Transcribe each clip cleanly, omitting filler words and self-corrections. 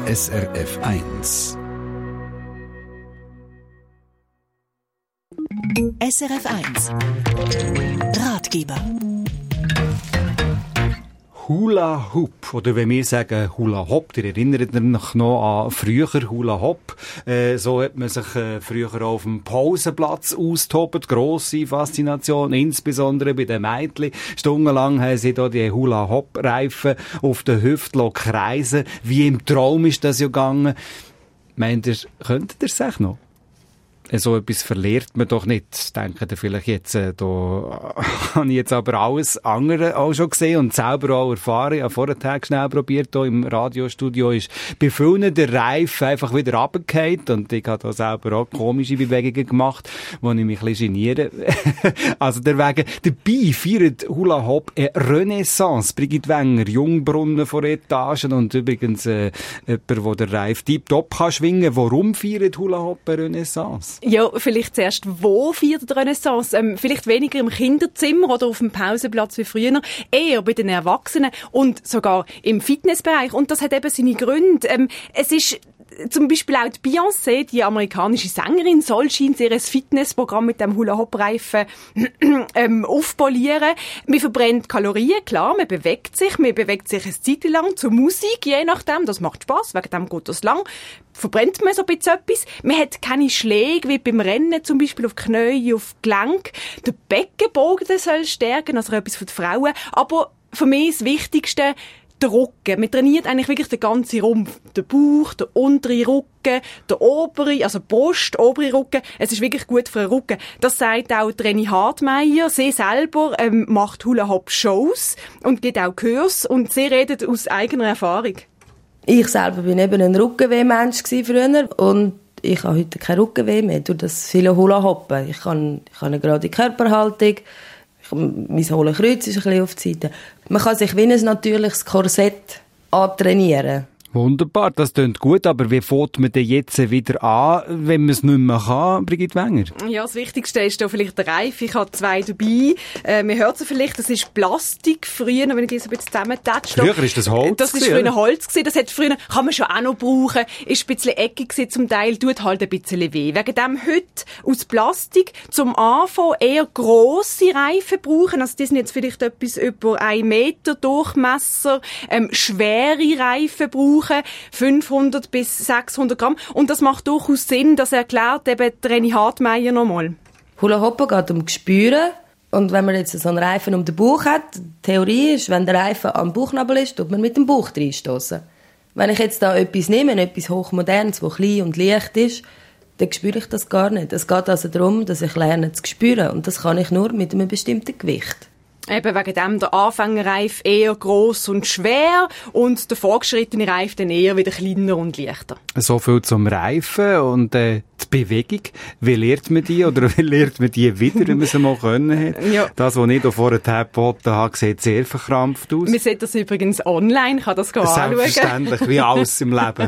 SRF 1. SRF 1 Ratgeber. Hula Hoop, oder wenn wir sagen Hula Hop, ihr erinnert euch noch an früher Hula Hop. So hat man sich früher auf dem Pausenplatz austobt. Grosse Faszination, insbesondere bei den Mädchen. Stundenlang haben sie da die Hula Hop Reifen auf den Hüften kreisen. Wie im Traum ist das ja gegangen. Meint ihr, könntet ihr es auch noch? So etwas verliert man doch nicht. Denken ihr vielleicht jetzt, da habe ich jetzt aber alles andere auch schon gesehen und selber auch erfahren. Ich habe vorher schnell probiert, hier im Radiostudio ist bei vielen der Reifen einfach wieder runtergefallen und ich habe da selber auch komische Bewegungen gemacht, wo ich mich ein bisschen geniere. Also deswegen, dabei feiert Hula Hop eine Renaissance. Brigitte Wenger, Jungbrunnen vor Etagen und übrigens jemand, der den Reif tiptop kann schwingen. Warum feiert Hula Hop eine Renaissance? Ja, vielleicht zuerst, wo feiert die Renaissance? Vielleicht weniger im Kinderzimmer oder auf dem Pausenplatz wie früher, eher bei den Erwachsenen und sogar im Fitnessbereich. Und das hat eben seine Gründe. Es ist zum Beispiel auch die Beyoncé, die amerikanische Sängerin, soll scheint ihr Fitnessprogramm mit dem Hula-Hop-Reifen aufpolieren. Man verbrennt Kalorien, klar, man bewegt sich eine Zeit lang zur Musik, je nachdem, das macht Spass, wegen dem geht das lang. Verbrennt man so ein bisschen etwas. Man hat keine Schläge, wie beim Rennen, zum Beispiel auf Knie, auf Gelenk. Der Beckenbogen soll stärken, also etwas für die Frauen. Aber für mich das Wichtigste, der Rücken. Man trainiert eigentlich wirklich den ganzen Rumpf. Der Bauch, der untere Rücken, der obere, also Brust, obere Rücken. Es ist wirklich gut für den Rücken. Das sagt auch Reni Hartmeier. Sie selber macht Hula-Hop-Shows und gibt auch Kurs und sie redet aus eigener Erfahrung. Ich selber bin eben ein Rückenweh-Mensch früher und ich habe heute kein Rückenweh mehr durch das viele Hula-Hoppen. Ich habe eine gerade Körperhaltung. Mein Hohlenkreuz ist ein bisschen auf die Seite. Man kann sich wie ein natürliches Korsett antrainieren. Wunderbar, das klingt gut, aber wie fängt man denn jetzt wieder an, wenn man es nicht mehr kann, Brigitte Wenger? Ja, das Wichtigste ist da vielleicht der Reifen. Ich habe 2 dabei. Man hört es vielleicht, das ist Plastik früher, wenn ich die so ein bisschen zusammentatsche. Früher war das Holz. Das ist früher Holz gewesen. Das hat früher, kann man schon auch noch brauchen. Ist ein bisschen eckig gewesen zum Teil, tut halt ein bisschen weh. Wegen dem heute aus Plastik zum Anfang eher grosse Reifen brauchen. Also die sind jetzt vielleicht etwas über 1 Meter Durchmesser. Schwere Reifen brauchen. 500 bis 600 Gramm. Und das macht durchaus Sinn, das erklärt eben Reni Hartmeier nochmal. Hula Hoppen geht um Gespüren. Und wenn man jetzt so einen Reifen um den Bauch hat, die Theorie ist, wenn der Reifen am Bauchnabel ist, tut man mit dem Bauch reinstossen. Wenn ich jetzt da etwas nehme, etwas Hochmodernes, das klein und leicht ist, dann spüre ich das gar nicht. Es geht also darum, dass ich lerne zu spüren. Und das kann ich nur mit einem bestimmten Gewicht. Eben wegen dem der Anfängerreif eher gross und schwer und der fortgeschrittene Reif dann eher wieder kleiner und leichter. So viel zum Reifen und die Bewegung. Wie lernt man die oder wie lernt man die wieder, wenn man sie mal können hat? Ja. Das, was ich da vorher geboten habe, sieht sehr verkrampft aus. Man sieht das übrigens online, kann das anschauen. Selbstverständlich, wie alles im Leben.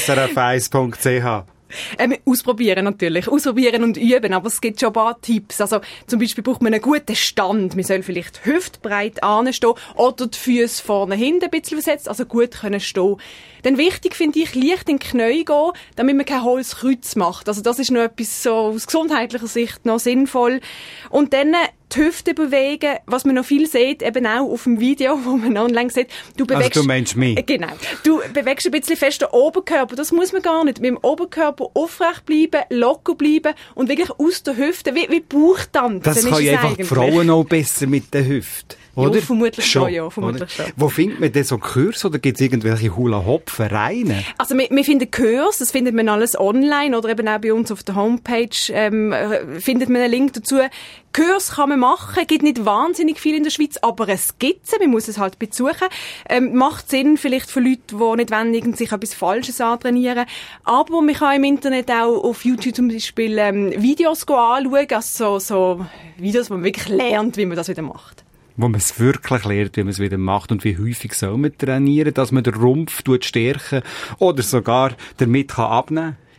srf1.ch Ausprobieren natürlich. Ausprobieren und üben. Aber es gibt schon ein paar Tipps. Also, zum Beispiel braucht man einen guten Stand. Man soll vielleicht hüftbreit anstehen oder die Füße vorne hinten ein bisschen versetzt. Also gut können stehen. Dann wichtig finde ich, leicht in die Knie gehen, damit man kein hohles Kreuz macht. Also das ist noch etwas so aus gesundheitlicher Sicht noch sinnvoll. Und dann die Hüfte bewegen, was man noch viel sieht, eben auch auf dem Video, wo man online sieht. Du bewegst, also du meinst mich? Genau. Du bewegst ein bisschen fest den Oberkörper. Das muss man gar nicht. Mit dem Oberkörper aufrecht bleiben, locker bleiben und wirklich aus der Hüfte, wie Bauchtanz. Das kann ja einfach die Frauen auch besser mit der Hüfte. Oder? Ja, vermutlich schon, ja. Vermutlich schon. Wo findet man denn so Kurse oder gibt es irgendwelche Hula-Hop-Vereine? Also wir finden Kurse, das findet man alles online oder eben auch bei uns auf der Homepage findet man einen Link dazu. Kurs kann man machen, gibt nicht wahnsinnig viel in der Schweiz, aber es gibt sie, man muss es halt besuchen. Macht Sinn vielleicht für Leute, die nicht wollen, sich etwas Falsches antrainieren. Aber man kann im Internet auch auf YouTube zum Beispiel Videos anschauen, also so Videos, wo man wirklich lernt, wie man das wieder macht. Wo man es wirklich lernt, wie man es wieder macht und wie häufig soll man trainieren, dass man den Rumpf stärken oder sogar damit abnehmen kann.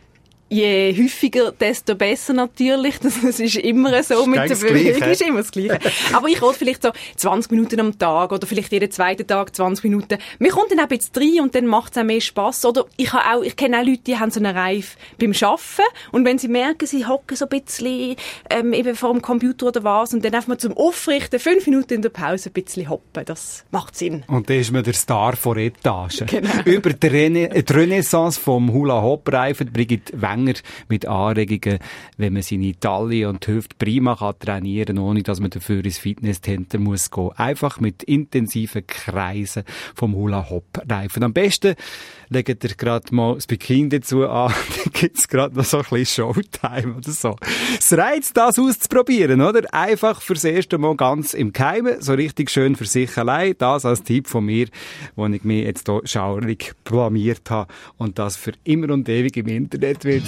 Je häufiger, desto besser natürlich. Das ist immer so mit der Bewegung. Ist immer das Gleiche. Aber ich rate vielleicht so 20 Minuten am Tag oder vielleicht jeden zweiten Tag 20 Minuten. Mir kommt dann auch ein bisschen rein und dann macht es auch mehr Spass. Oder ich kenne auch Leute, die haben so einen Reif beim Arbeiten und wenn sie merken, sie hocken so ein bisschen eben vor dem Computer oder was und dann einfach mal zum Aufrichten 5 Minuten in der Pause ein bisschen hoppen. Das macht Sinn. Und dann ist man der Star von Etage. Genau. Über die Renaissance vom Hula-Hoop-Reifen Brigitte Wenger mit Anregungen, wenn man seine Taille und die Hüfte prima kann trainieren, ohne dass man dafür ins Fitnesscenter muss gehen. Einfach mit intensiven Kreisen vom Hula-Hoop-Reifen. Am besten legt ihr gerade mal das Bikini dazu an, dann gibt's gerade noch so ein bisschen Showtime oder so. Es reizt, das auszuprobieren, oder? Einfach fürs erste Mal ganz im Geheimen, so richtig schön für sich allein. Das als Tipp von mir, wo ich mich jetzt hier schaurig blamiert habe und das für immer und ewig im Internet wird.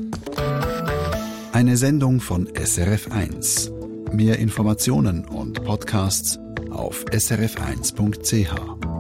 Eine Sendung von SRF1. Mehr Informationen und Podcasts auf srf1.ch.